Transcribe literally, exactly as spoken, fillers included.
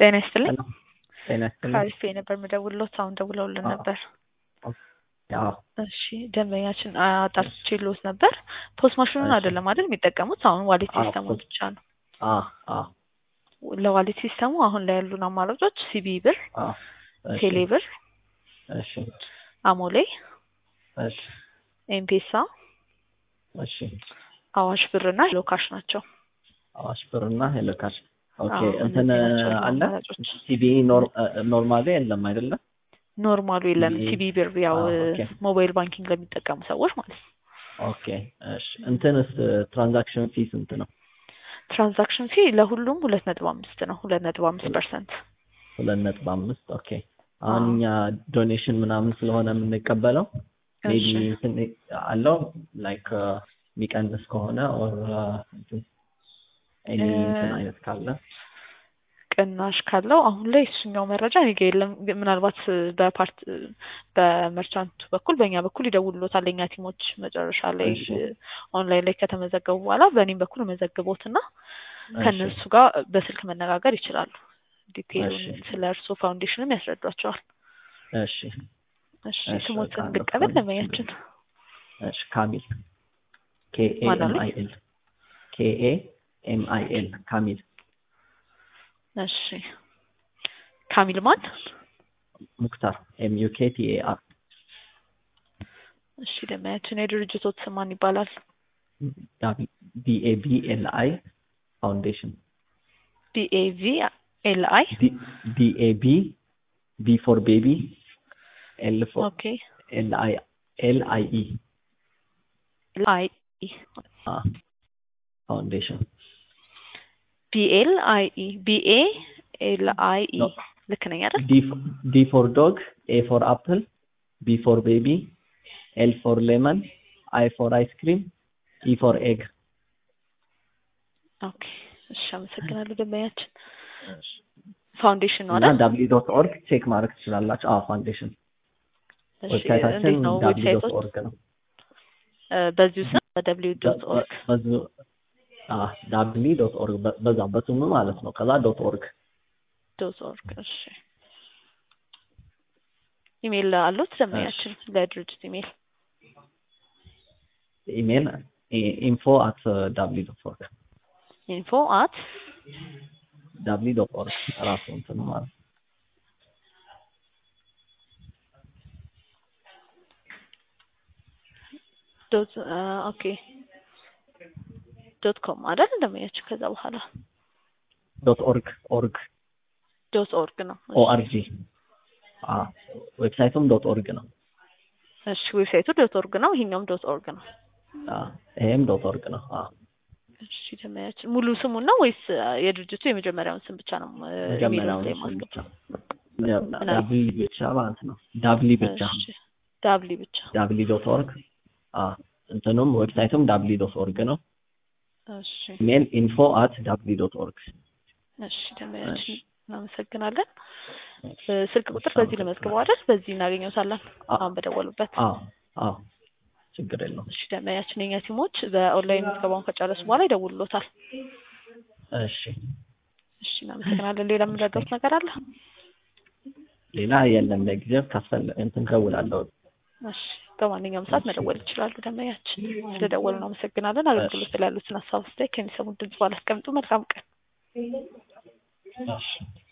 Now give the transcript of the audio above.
ጤና ይስጥልኝ። ሄሎ ጤና ይስጥልኝ። ካሪፌ ነበር የምደውልሎት አሁን ደውለውልን ነበር። አዎ እሺ ደንበኛችን አጣርቼልዎት ነበር። ፖስት ማሽኑን አይደለም አይደል የሚጠቀሙት? አሁን ዋሌት ሲስተሙን ብቻ ነው። አዎ አዎ ለዋሌት ሲስተሙ አሁን ላይ ያሉን አማራጮች ሲቢ ብር፣ አዎ ቴሌ ብር፣ እሺ አሞሌ፣ እሺ ኤምፔሳ፣ እሺ አዋሽ ብርና ሄሎ ካሽ ናቸው። አዋሽ ብርና ሄሎ ካሽ ኦኬ። አዎ፣ እንትን እነዚህ ናቸው አለ አማራጮች። ሲቢ ኖርማሊ የለም አይደለ? ኖርማሉ የለም። ሲቢ ሲቢ ብር ያው አዎ ኦኬ ሞባይል ባንኪንግ ለሚጠቀሙ ሰዎች ማለት ነው። ኦኬ እሺ። እንትንስ ትራንዛክሽን ፊ ስንት ነው? ትራንዛክሽን ፊ ለሁሉም ሁለት ነጥብ አምስት ነው። ሁለት ነጥብ አምስት ፐርሰንት ሁለት ነጥብ አምስት ኦኬ። አሁን እኛ ዶኔሽን ምናምን ስለሆነ የምንቀበለው ሜቢ እንትን አለው ላይክ የሚቀንስ ከሆነ ኦር ኤኒ እንትን አይነት ካለ ቅናሽ ካለው አሁን ላይ እሱኛው መረጃ እኔ ጋር የለም። ምናልባት በፓርት በመርቻንቱ በኩል በእኛ በኩል ይደውሉታል የኛ ቲሞች መጨረሻ ላይ ኦንላይን ላይ ከተመዘገቡ በኋላ በእኔም በኩል መዘግቦትና ከነሱ ጋር በስልክ መነጋገር ይችላሉ። ዲቴይሉን ስለ እርሶ ፋውንዴሽንም ያስረዷቸዋል። እሺ እሺ ስሞትን እንቀበል ለማያችን። እሺ ካሚል ኬ ኤ ኤም አይ ኤል ኬ ኤ ኤም አይ ኤል ካሚል። እሺ ካሚል ማን? ሙክታር ኤም ዩ ኬ ቲ ኤ አር። እሺ ለማያችን የድርጅቶት ስም ማን ይባላል? ቢ ኤ ቢ ኤል አይ ፋውንዴሽን። ቢ ኤ ቪ ኤል አይ ቢ ኤ ቢ ቢ ፎር ቤቢ ኤል ፎር ኦኬ ኤል አይ ኤል አይ ኢ ኤል አይ ኢ ፋውንዴሽን። ቢ ኤል አይ ኢ ቢ ኤ ኤል አይ ኢ ልክ ነኝ አይደል? ዲ ፎር ዶግ ኤ ፎር አፕል ቢ ፎር ቤቢ ኤል ፎር ሌመን አይ ፎር አይስክሪም ኢ ፎር ኤግ። ኦኬ እሺ አመሰግናለሁ ደንበኛችን። ፋውንዴሽን ነው አይደል? እና ዳብሊው ዶት ኦርግ ቼክ ማድረግ ትችላላችሁ። አዎ ፋውንዴሽን ዌብሳይታችን ዳብሊው ዶት ኦርግ ነው። በዚሁ ስም ዳብሊው ዶት ኦርግ በዚሁ አዎ ዳብሊው ዶት ኦርግ በዛ በስሙ ማለት ነው። ከዛ ዶት ኦርግ ዶት ኦርግ እሺ። ኢሜል አሉት ደንበኛችን? ለድርጅት ኢሜል ኢሜል ኢንፎ አት ዳብሊው ዶት ኦርግ ኢንፎ አት ዳብሊው ዶት ኦርግ ራሱ እንትን ማለት ዶት ኦኬ ዶት ኮም አይደል እንደማያችሁ? ከዛ በኋላ ዶት ኦርግ ኦርግ ዶት ኦርግ ነው። ኦ አር ጂ አ ዌብሳይቱም ዶት ኦርግ ነው። እሺ ዌብሳይቱ ዶት ኦርግ ነው። ይሄኛውም ዶት ኦርግ ነው። አ ይሄም ዶት ኦርግ ነው። አ እሺ ደንበኛችን ሙሉ ስሙን ነው ወይስ የድርጅቱ የመጀመሪያውን ስም ብቻ ነው? የመጀመሪያውን ስም ብቻ ዳብሊ ብቻ ማለት ነው። ዳብሊ ብቻ ዳብሊ ብቻ ዳብሊ ዶት ኦርግ አ እንትኑም ዌብሳይቱም ዳብሊ ዶት ኦርግ ነው። እሺ ኢሜል ኢንፎ አት ዳብሊ ዶት ኦርግ። እሺ ደንበኛችን እናመሰግናለን። ስልክ ቁጥር በዚህ ለመዝገቡ አይደል? በዚህ እናገኘውታለን አሁን በደወሉበት። አዎ አዎ ችግር የለውም። እሺ ደንበኛችን የኛ ቲሞች በኦንላይን ምዝገባውን ከጨረሱ በኋላ ይደውሉሎታል። እሺ እሺ እናመሰግናለን። ሌላ የምንረዳውት ነገር አለ? ሌላ የለም ለጊዜው። ካስፈለገ እንትን ደውላለሁ። እሺ በማንኛውም ሰዓት መደወል ይችላሉ ደንበኛችን። ስለደወሉ እናመሰግናለን። አገልግሎት ላይ ያሉትን ሀሳብ አስተያየት ከሚሰሙት ድምጽ በኋላ አስቀምጡ። መልካም ቀን። እሺ